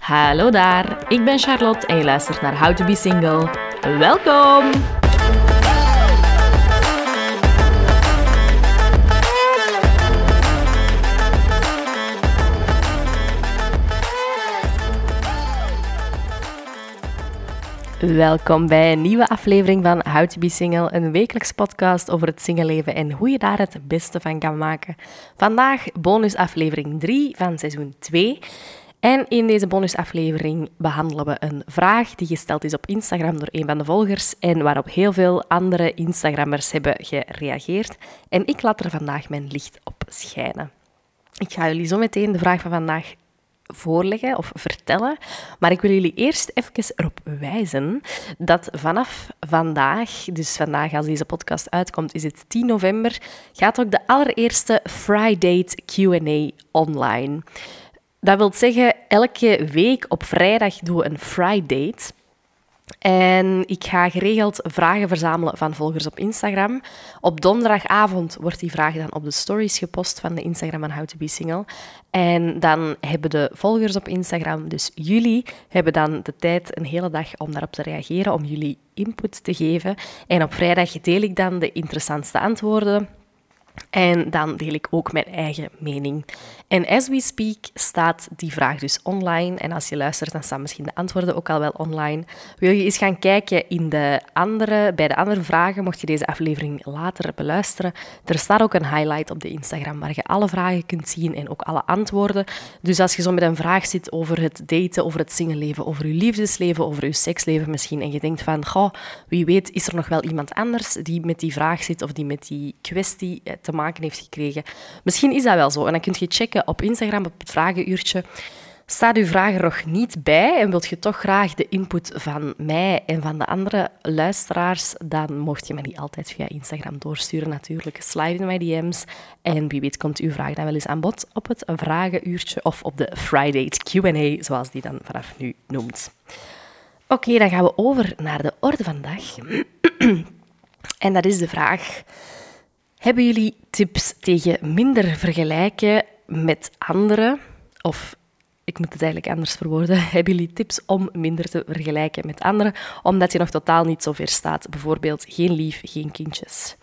Hallo daar, ik ben Charlotte en je luistert naar How to be Single. Welkom! Welkom bij een nieuwe aflevering van How to be Single, een wekelijkse podcast over het singleleven en hoe je daar het beste van kan maken. Vandaag bonusaflevering 3 van seizoen 2. En in deze bonusaflevering behandelen we een vraag die gesteld is op Instagram door een van de volgers en waarop heel veel andere Instagrammers hebben gereageerd. En ik laat er vandaag mijn licht op schijnen. Ik ga jullie zo meteen de vraag van vandaag voorleggen of vertellen. Maar ik wil jullie eerst even erop wijzen dat vanaf vandaag, dus vandaag als deze podcast uitkomt, is het 10 november, gaat ook de allereerste Frydate Q&A online. Dat wil zeggen, elke week op vrijdag doen we een Frydate. En ik ga geregeld vragen verzamelen van volgers op Instagram. Op donderdagavond wordt die vraag dan op de stories gepost van de Instagram van How to be Single. En dan hebben de volgers op Instagram, dus jullie, hebben dan de tijd een hele dag om daarop te reageren, om jullie input te geven. En op vrijdag deel ik dan de interessantste antwoorden. En dan deel ik ook mijn eigen mening. En as we speak staat die vraag dus online. En als je luistert, dan staan misschien de antwoorden ook al wel online. Wil je eens gaan kijken bij de andere vragen, mocht je deze aflevering later beluisteren. Er staat ook een highlight op de Instagram waar je alle vragen kunt zien en ook alle antwoorden. Dus als je zo met een vraag zit over het daten, over het singleleven, over je liefdesleven, over je seksleven misschien, en je denkt van, goh, wie weet is er nog wel iemand anders die met die vraag zit of die met die kwestie te maken heeft gekregen. Misschien is dat wel zo. En dan kun je checken op Instagram, op het vragenuurtje. Staat uw vraag er nog niet bij en wilt je toch graag de input van mij en van de andere luisteraars, dan mocht je me die altijd via Instagram doorsturen natuurlijk. Slide in mijn DM's en wie weet komt uw vraag dan wel eens aan bod op het vragenuurtje of op de Frydate Q&A, zoals die dan vanaf nu noemt. Oké, dan gaan we over naar de orde van de dag. En dat is de vraag: hebben jullie tips tegen minder vergelijken met anderen? Of, ik moet het eigenlijk anders verwoorden. Hebben jullie tips om minder te vergelijken met anderen, omdat je nog totaal niet zo ver staat? Bijvoorbeeld geen lief, geen kindjes.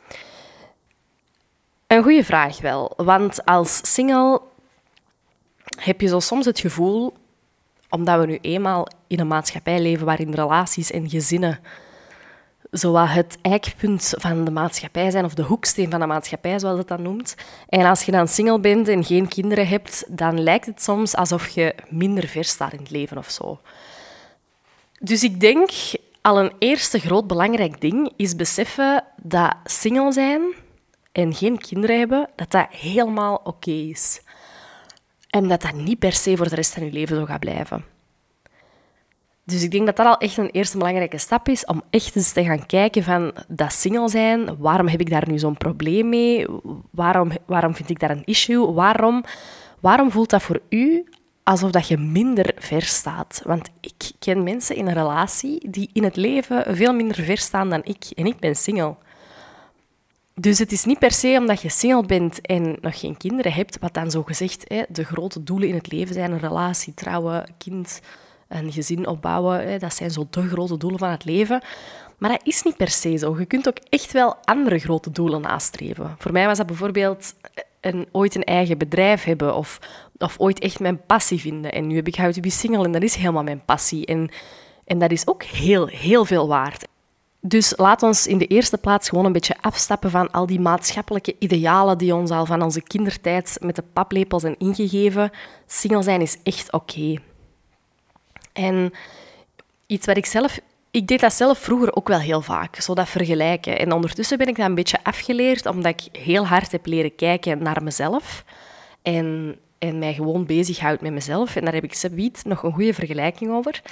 Een goede vraag wel, want als single heb je zo soms het gevoel, omdat we nu eenmaal in een maatschappij leven waarin relaties en gezinnen zowat het eikpunt van de maatschappij zijn, of de hoeksteen van de maatschappij, zoals het dan noemt. En als je dan single bent en geen kinderen hebt, dan lijkt het soms alsof je minder ver staat in het leven of zo. Dus ik denk, al een eerste groot belangrijk ding is beseffen dat single zijn en geen kinderen hebben, dat dat helemaal oké is. En dat dat niet per se voor de rest van je leven zo gaat blijven. Dus ik denk dat dat al echt een eerste belangrijke stap is, om echt eens te gaan kijken van dat single zijn, waarom heb ik daar nu zo'n probleem mee? Waarom vind ik daar een issue? Waarom voelt dat voor u alsof dat je minder ver staat? Want ik ken mensen in een relatie die in het leven veel minder ver staan dan ik. En ik ben single. Dus het is niet per se omdat je single bent en nog geen kinderen hebt, wat dan zogezegd de grote doelen in het leven zijn: een relatie, trouwen, kind, een gezin opbouwen. Dat zijn zo de grote doelen van het leven. Maar dat is niet per se zo. Je kunt ook echt wel andere grote doelen nastreven. Voor mij was dat bijvoorbeeld ooit een eigen bedrijf hebben of ooit echt mijn passie vinden. En nu heb ik How to be Single en dat is helemaal mijn passie. En dat is ook heel, heel veel waard. Dus laat ons in de eerste plaats gewoon een beetje afstappen van al die maatschappelijke idealen die ons al van onze kindertijd met de paplepel zijn ingegeven. Single zijn is echt oké. En iets wat ik deed dat zelf vroeger ook wel heel vaak, zo dat vergelijken. En ondertussen ben ik dat een beetje afgeleerd, omdat ik heel hard heb leren kijken naar mezelf en mij gewoon bezighoud met mezelf. En daar heb ik zoiets nog een goede vergelijking over.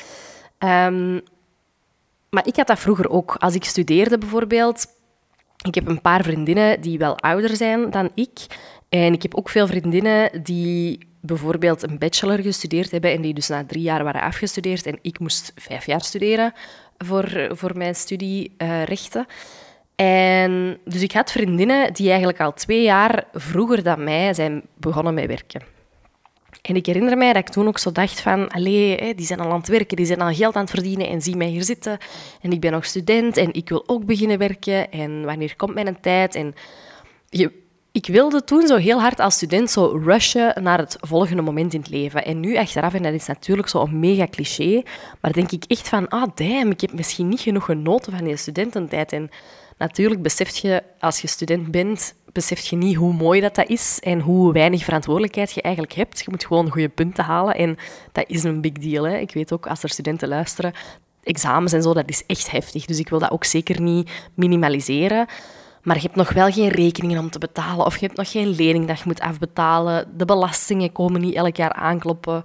Maar ik had dat vroeger ook. Als ik studeerde bijvoorbeeld, ik heb een paar vriendinnen die wel ouder zijn dan ik. En ik heb ook veel vriendinnen die bijvoorbeeld een bachelor gestudeerd hebben en die dus na 3 jaar waren afgestudeerd. En ik moest 5 jaar studeren voor mijn studierechten. En dus ik had vriendinnen die eigenlijk al 2 jaar vroeger dan mij zijn begonnen met werken. En ik herinner mij dat ik toen ook zo dacht van, allee, die zijn al aan het werken, die zijn al geld aan het verdienen en zie mij hier zitten. En ik ben nog student en ik wil ook beginnen werken. En wanneer komt mijn tijd? En ik wilde toen zo heel hard als student zo rushen naar het volgende moment in het leven. En nu achteraf, en dat is natuurlijk zo'n mega cliché, maar denk ik echt van, damn, ik heb misschien niet genoeg genoten van die studententijd. En natuurlijk besef je, als je student bent, besef je niet hoe mooi dat is en hoe weinig verantwoordelijkheid je eigenlijk hebt. Je moet gewoon goede punten halen en dat is een big deal. Hè. Ik weet ook, als er studenten luisteren, examens en zo, dat is echt heftig. Dus ik wil dat ook zeker niet minimaliseren. Maar je hebt nog wel geen rekeningen om te betalen of je hebt nog geen lening dat je moet afbetalen. De belastingen komen niet elk jaar aankloppen.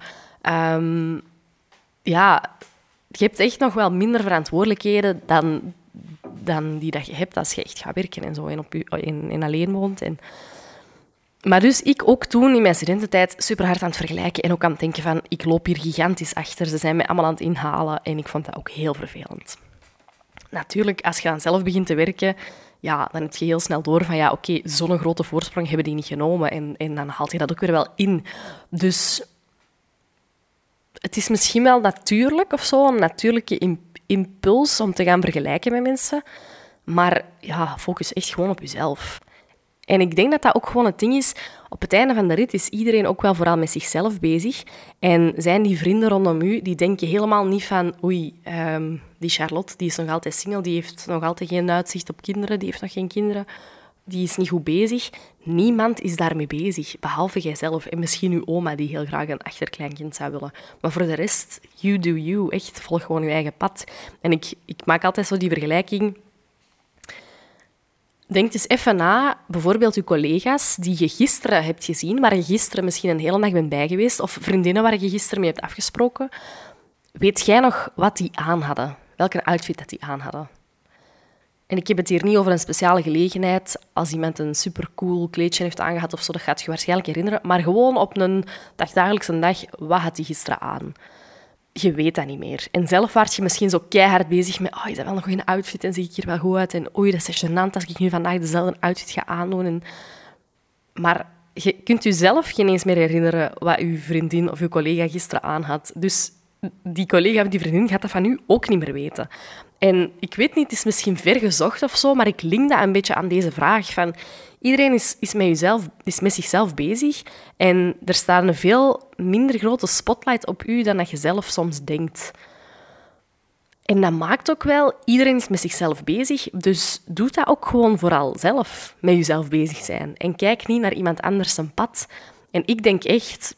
Je hebt echt nog wel minder verantwoordelijkheden dan die dat je hebt als je echt gaat werken en zo en alleen woont. Maar dus ik ook toen in mijn studententijd super hard aan het vergelijken en ook aan het denken van ik loop hier gigantisch achter, ze zijn mij allemaal aan het inhalen en ik vond dat ook heel vervelend. Natuurlijk, als je dan zelf begint te werken, ja, dan heb je heel snel door van oké, zo'n grote voorsprong hebben die niet genomen en dan haalt je dat ook weer wel in. Dus het is misschien wel natuurlijk of zo, een natuurlijke impuls om te gaan vergelijken met mensen. Maar ja, focus echt gewoon op jezelf. En ik denk dat dat ook gewoon het ding is. Op het einde van de rit is iedereen ook wel vooral met zichzelf bezig. En zijn die vrienden rondom u, die denken helemaal niet van oei, die Charlotte, die is nog altijd single, die heeft nog altijd geen uitzicht op kinderen, die heeft nog geen kinderen, die is niet goed bezig. Niemand is daarmee bezig, behalve jijzelf. En misschien uw oma, die heel graag een achterkleinkind zou willen. Maar voor de rest, you do you. Echt, volg gewoon je eigen pad. En ik maak altijd zo die vergelijking. Denk eens even na, bijvoorbeeld je collega's die je gisteren hebt gezien, waar je gisteren misschien een hele dag bent bij geweest, of vriendinnen waar je gisteren mee hebt afgesproken. Weet jij nog wat die aan hadden? Welke outfit dat die aan hadden? En ik heb het hier niet over een speciale gelegenheid, als iemand een supercool kleedje heeft aangehad of zo, dat gaat je waarschijnlijk herinneren, maar gewoon op een dagdagelijkse dag, wat had die gisteren aan? Je weet dat niet meer. En zelf was je misschien zo keihard bezig met is dat wel een goede outfit en zie ik hier wel goed uit en oei, dat is gênant als ik nu vandaag dezelfde outfit ga aandoen. Maar je kunt jezelf geen eens meer herinneren wat je vriendin of je collega gisteren aan had. Dus die collega of die vriendin gaat dat van u ook niet meer weten. En ik weet niet, het is misschien ver gezocht of zo, maar ik link dat een beetje aan deze vraag van iedereen is met zichzelf bezig en er staat een veel minder grote spotlight op u dan dat je zelf soms denkt. En dat maakt ook wel, iedereen is met zichzelf bezig, dus doe dat ook gewoon vooral zelf, met jezelf bezig zijn. En kijk niet naar iemand anders zijn pad. En ik denk echt,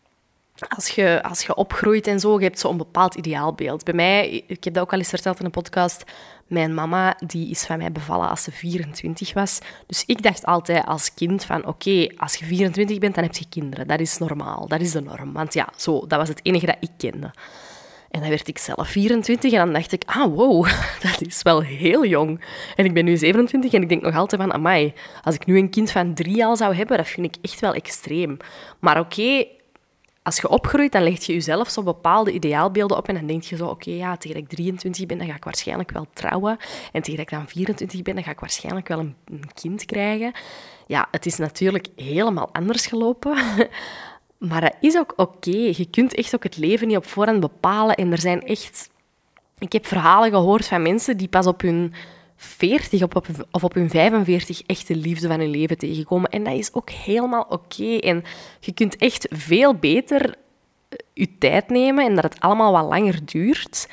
als je opgroeit en zo, je hebt zo'n bepaald ideaalbeeld. Bij mij, ik heb dat ook al eens verteld in een podcast, mijn mama die is van mij bevallen als ze 24 was. Dus ik dacht altijd als kind van oké, als je 24 bent, dan heb je kinderen. Dat is normaal, dat is de norm. Want ja, dat was het enige dat ik kende. En dan werd ik zelf 24 en dan dacht ik, wow, dat is wel heel jong. En ik ben nu 27 en ik denk nog altijd van, amai, als ik nu een kind van 3 al zou hebben, dat vind ik echt wel extreem. Maar oké, als je opgroeit, dan leg je jezelf zo bepaalde ideaalbeelden op en dan denk je zo, oké, tegen dat ik 23 ben, dan ga ik waarschijnlijk wel trouwen. En tegen dat ik dan 24 ben, dan ga ik waarschijnlijk wel een kind krijgen. Ja, het is natuurlijk helemaal anders gelopen. Maar dat is ook oké. Je kunt echt ook het leven niet op voorhand bepalen. En er zijn echt... Ik heb verhalen gehoord van mensen die pas op hun 40 of op hun 45 echt de liefde van hun leven tegenkomen. En dat is ook helemaal oké. En je kunt echt veel beter je tijd nemen en dat het allemaal wat langer duurt.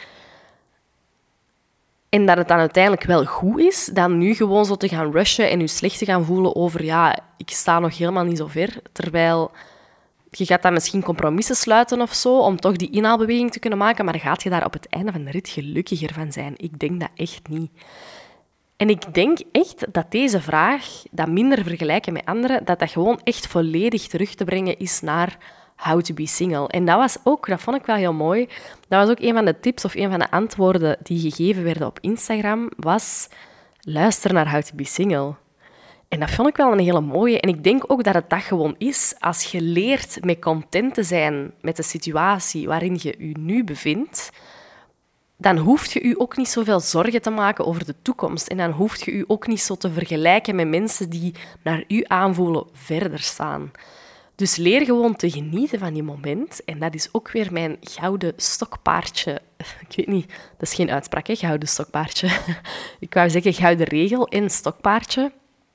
En dat het dan uiteindelijk wel goed is, dan nu gewoon zo te gaan rushen en je slecht te gaan voelen over ik sta nog helemaal niet zo ver. Terwijl... Je gaat dan misschien compromissen sluiten of zo, om toch die inhaalbeweging te kunnen maken, maar gaat je daar op het einde van de rit gelukkiger van zijn? Ik denk dat echt niet. En ik denk echt dat deze vraag, dat minder vergelijken met anderen, dat gewoon echt volledig terug te brengen is naar how to be single. En dat vond ik wel heel mooi. Dat was ook een van de tips of een van de antwoorden die gegeven werden op Instagram, was luister naar how to be single. En dat vond ik wel een hele mooie. En ik denk ook dat het dat gewoon is. Als je leert met content te zijn met de situatie waarin je je nu bevindt, dan hoef je je ook niet zoveel zorgen te maken over de toekomst. En dan hoef je je ook niet zo te vergelijken met mensen die naar u aanvoelen verder staan. Dus leer gewoon te genieten van die moment. En dat is ook weer mijn gouden stokpaardje. Ik weet niet, dat is geen uitspraak, hè, gouden stokpaardje. Ik wou zeggen gouden regel in stokpaardje.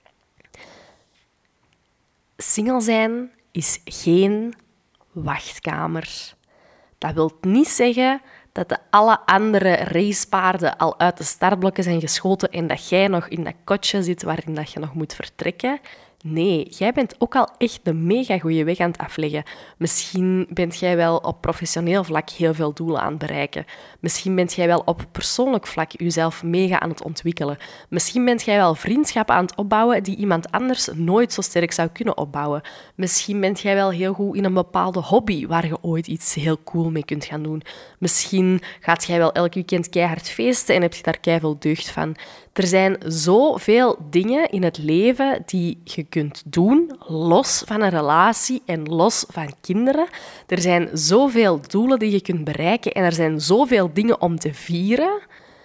Single zijn is geen wachtkamer. Dat wil niet zeggen dat de alle andere racepaarden al uit de startblokken zijn geschoten en dat jij nog in dat kotje zit waarin dat je nog moet vertrekken. Nee, jij bent ook al echt een mega goede weg aan het afleggen. Misschien bent jij wel op professioneel vlak heel veel doelen aan het bereiken. Misschien bent jij wel op persoonlijk vlak jezelf mega aan het ontwikkelen. Misschien bent jij wel vriendschappen aan het opbouwen die iemand anders nooit zo sterk zou kunnen opbouwen. Misschien bent jij wel heel goed in een bepaalde hobby waar je ooit iets heel cool mee kunt gaan doen. Misschien gaat jij wel elk weekend keihard feesten en heb je daar keiveel deugd van. Er zijn zoveel dingen in het leven die je kunt doen, los van een relatie en los van kinderen. Er zijn zoveel doelen die je kunt bereiken en er zijn zoveel dingen om te vieren.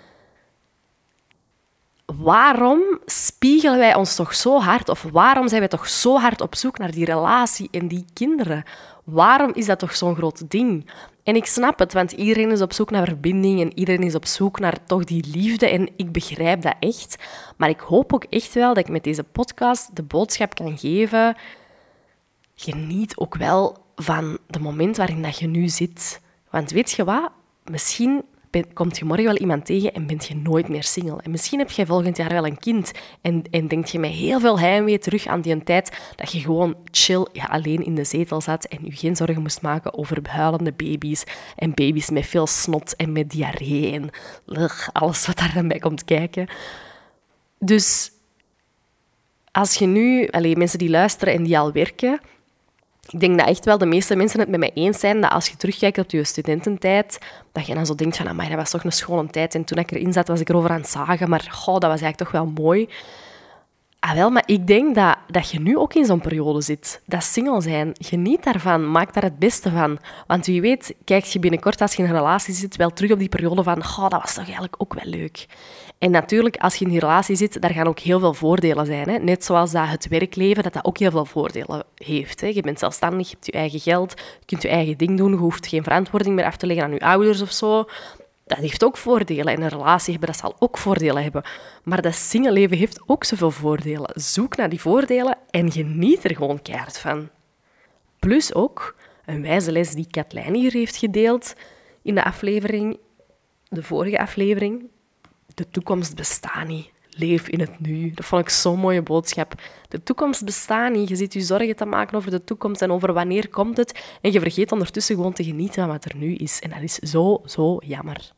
Waarom spiegelen wij ons toch zo hard, of waarom zijn wij toch zo hard op zoek naar die relatie en die kinderen? Waarom is dat toch zo'n groot ding? En ik snap het, want iedereen is op zoek naar verbinding en iedereen is op zoek naar toch die liefde en ik begrijp dat echt. Maar ik hoop ook echt wel dat ik met deze podcast de boodschap kan geven: geniet ook wel van de moment waarin dat je nu zit. Want weet je wat? Misschien komt je morgen wel iemand tegen en bent je nooit meer single. En misschien heb je volgend jaar wel een kind en denk je met heel veel heimwee terug aan die tijd dat je gewoon chill alleen in de zetel zat en je geen zorgen moest maken over huilende baby's en baby's met veel snot en met diarree en alles wat daar dan bij komt kijken. Dus als je nu, mensen die luisteren en die al werken, ik denk dat echt wel de meeste mensen het met mij eens zijn dat als je terugkijkt op je studententijd, dat je dan zo denkt van, amai, dat was toch een schone tijd. En toen ik erin zat, was ik erover aan het zagen, maar dat was eigenlijk toch wel mooi. Maar ik denk dat je nu ook in zo'n periode zit. Dat single zijn. Geniet daarvan. Maak daar het beste van. Want wie weet, kijk je binnenkort als je in een relatie zit wel terug op die periode van, dat was toch eigenlijk ook wel leuk. En natuurlijk, als je in die relatie zit, daar gaan ook heel veel voordelen zijn. Hè? Net zoals dat het werkleven, dat ook heel veel voordelen heeft. Hè? Je bent zelfstandig, je hebt je eigen geld, je kunt je eigen ding doen, je hoeft geen verantwoording meer af te leggen aan je ouders of zo. Dat heeft ook voordelen. En een relatie hebben, dat zal ook voordelen hebben. Maar dat singleleven heeft ook zoveel voordelen. Zoek naar die voordelen en geniet er gewoon keihard van. Plus ook een wijze les die Katlijn hier heeft gedeeld in de vorige aflevering. De toekomst bestaat niet. Leef in het nu. Dat vond ik zo'n mooie boodschap. De toekomst bestaat niet. Je zit je zorgen te maken over de toekomst en over wanneer komt het. En je vergeet ondertussen gewoon te genieten van wat er nu is. En dat is zo, zo jammer.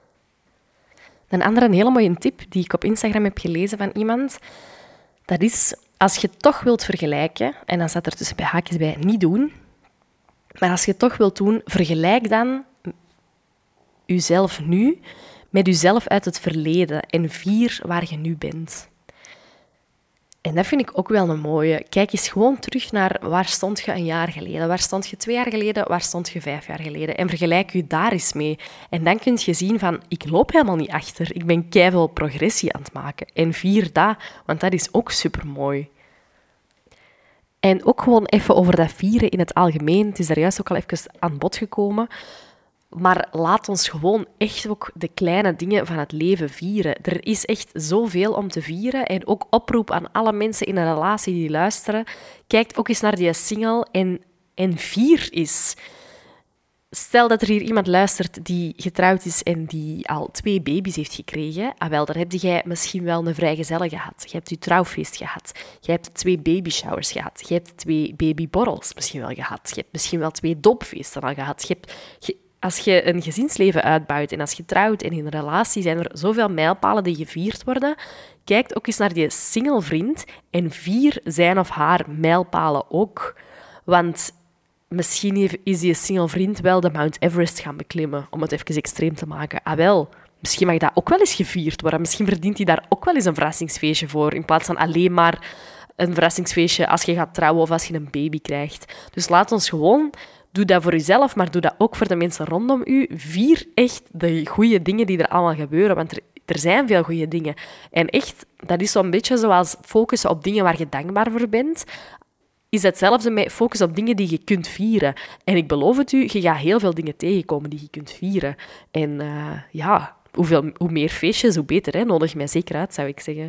Een hele mooie tip die ik op Instagram heb gelezen van iemand, dat is, als je toch wilt vergelijken, en dan staat er tussen bij haakjes bij niet doen, maar als je het toch wilt doen, vergelijk dan jezelf nu met jezelf uit het verleden en vier waar je nu bent. En dat vind ik ook wel een mooie. Kijk eens gewoon terug naar waar stond je een jaar geleden, waar stond je 2 jaar geleden, waar stond je 5 jaar geleden. En vergelijk je daar eens mee. En dan kun je zien van, ik loop helemaal niet achter. Ik ben keiveel progressie aan het maken. En vier dat, want dat is ook supermooi. En ook gewoon even over dat vieren in het algemeen. Het is daar juist ook al even aan bod gekomen. Maar laat ons gewoon echt ook de kleine dingen van het leven vieren. Er is echt zoveel om te vieren. En ook oproep aan alle mensen in een relatie die luisteren. Kijk ook eens naar die single en vier eens. Stel dat er hier iemand luistert die getrouwd is en die al 2 baby's heeft gekregen. Dan heb jij misschien wel een vrijgezelle gehad. Je hebt je trouwfeest gehad. Je hebt 2 babyshowers gehad. Je hebt 2 babyborrels misschien wel gehad. Je hebt misschien wel 2 doopfeesten al gehad. Als je een gezinsleven uitbouwt en als je trouwt en in een relatie zijn er zoveel mijlpalen die gevierd worden, kijk ook eens naar die single vriend en vier zijn of haar mijlpalen ook. Want misschien is die single vriend wel de Mount Everest gaan beklimmen, om het even extreem te maken. Misschien mag dat ook wel eens gevierd worden. Misschien verdient hij daar ook wel eens een verrassingsfeestje voor, in plaats van alleen maar een verrassingsfeestje als je gaat trouwen of als je een baby krijgt. Dus laat ons gewoon... Doe dat voor jezelf, maar doe dat ook voor de mensen rondom u. Vier echt de goede dingen die er allemaal gebeuren, want er zijn veel goede dingen. En echt, dat is zo'n beetje zoals focussen op dingen waar je dankbaar voor bent. is hetzelfde met focus op dingen die je kunt vieren. En ik beloof het u, je gaat heel veel dingen tegenkomen die je kunt vieren. En hoe meer feestjes, hoe beter. Hè? Nodig mij zeker uit, zou ik zeggen.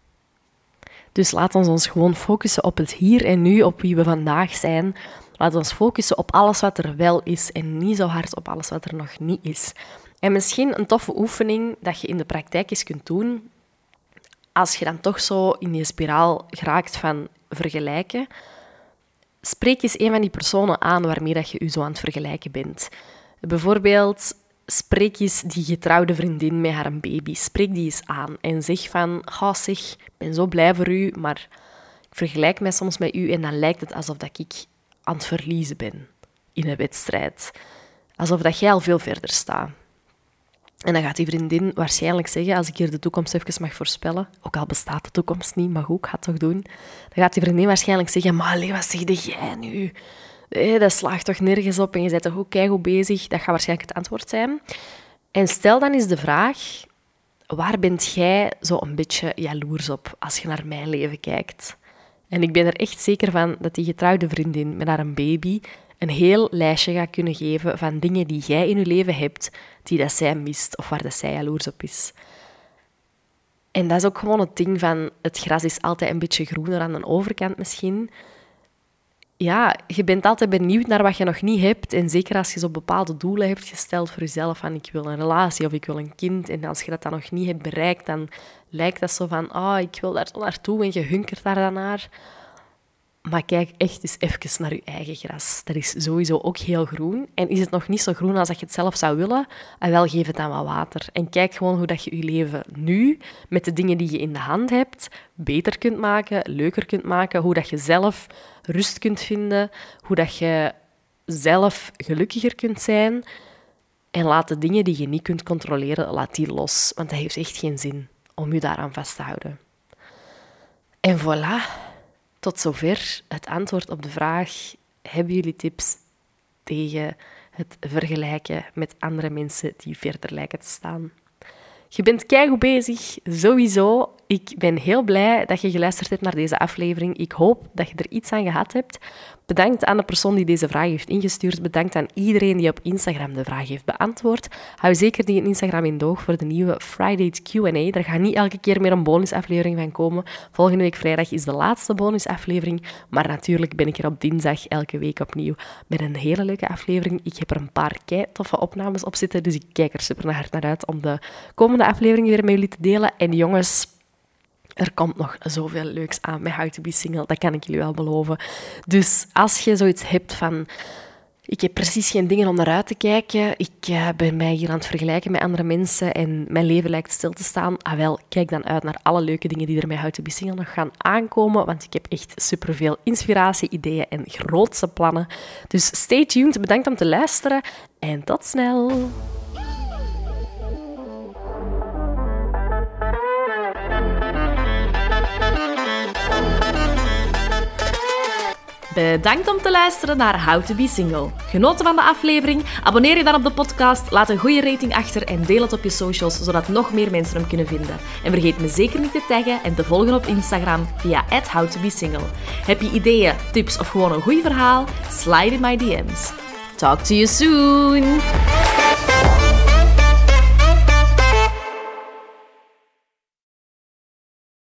Dus laat ons gewoon focussen op het hier en nu, op wie we vandaag zijn. Laat ons focussen op alles wat er wel is en niet zo hard op alles wat er nog niet is. En misschien een toffe oefening dat je in de praktijk eens kunt doen, als je dan toch zo in die spiraal geraakt van vergelijken, spreek eens een van die personen aan waarmee dat je je zo aan het vergelijken bent. Bijvoorbeeld, spreek eens die getrouwde vriendin met haar baby. Spreek die eens aan en zeg van, zeg, ik ben zo blij voor u, maar ik vergelijk mij soms met u en dan lijkt het alsof dat ik aan het verliezen ben in een wedstrijd. Alsof dat jij al veel verder staat. En dan gaat die vriendin waarschijnlijk zeggen, als ik hier de toekomst even mag voorspellen, ook al bestaat de toekomst niet, maar goed, ik ga het toch doen. Dan gaat die vriendin waarschijnlijk zeggen, maar allee, wat zeg jij nu? Dat slaagt toch nergens op en je bent toch ook keigoed bezig? Dat gaat waarschijnlijk het antwoord zijn. En stel dan eens de vraag, waar bent jij zo een beetje jaloers op als je naar mijn leven kijkt? En ik ben er echt zeker van dat die getrouwde vriendin met haar baby een heel lijstje gaat kunnen geven van dingen die jij in je leven hebt, die dat zij mist of waar dat zij jaloers op is. En dat is ook gewoon het ding van, het gras is altijd een beetje groener aan de overkant misschien. Ja, je bent altijd benieuwd naar wat je nog niet hebt. En zeker als je zo bepaalde doelen hebt gesteld voor jezelf, van ik wil een relatie of ik wil een kind. En als je dat dan nog niet hebt bereikt, dan lijkt dat zo van, ik wil daar zo naartoe en je hunkert daar dan naar. Maar kijk echt eens even naar je eigen gras. Dat is sowieso ook heel groen. En is het nog niet zo groen als dat je het zelf zou willen, wel geef het dan wat water. En kijk gewoon hoe dat je je leven nu, met de dingen die je in de hand hebt, beter kunt maken, leuker kunt maken. Hoe dat je zelf rust kunt vinden. Hoe dat je zelf gelukkiger kunt zijn. En laat de dingen die je niet kunt controleren, laat die los. Want dat heeft echt geen zin om je daaraan vast te houden. En voilà. Tot zover het antwoord op de vraag, hebben jullie tips tegen het vergelijken met andere mensen die verder lijken te staan? Je bent keigoed bezig, sowieso. Ik ben heel blij dat je geluisterd hebt naar deze aflevering. Ik hoop dat je er iets aan gehad hebt. Bedankt aan de persoon die deze vraag heeft ingestuurd. Bedankt aan iedereen die op Instagram de vraag heeft beantwoord. Hou zeker die Instagram in doog voor de nieuwe Friday Q&A. Er gaat niet elke keer meer een bonusaflevering van komen. Volgende week vrijdag is de laatste bonusaflevering. Maar natuurlijk ben ik er op dinsdag elke week opnieuw met een hele leuke aflevering. Ik heb er een paar toffe opnames op zitten, dus ik kijk er super hard naar uit om de komende aflevering weer met jullie te delen. En jongens, er komt nog zoveel leuks aan met How to Be Single, dat kan ik jullie wel beloven. Dus als je zoiets hebt van, ik heb precies geen dingen om naar uit te kijken, ik ben mij hier aan het vergelijken met andere mensen en mijn leven lijkt stil te staan, kijk dan uit naar alle leuke dingen die er met How to Be Single nog gaan aankomen, want ik heb echt superveel inspiratie, ideeën en grootse plannen. Dus stay tuned, bedankt om te luisteren en tot snel! Bedankt om te luisteren naar How to Be Single. Genoten van de aflevering? Abonneer je dan op de podcast, laat een goede rating achter en deel het op je socials, zodat nog meer mensen hem kunnen vinden. En vergeet me zeker niet te taggen en te volgen op Instagram via @howtobesingle. Heb je ideeën, tips of gewoon een goed verhaal? Slide in my DM's. Talk to you soon!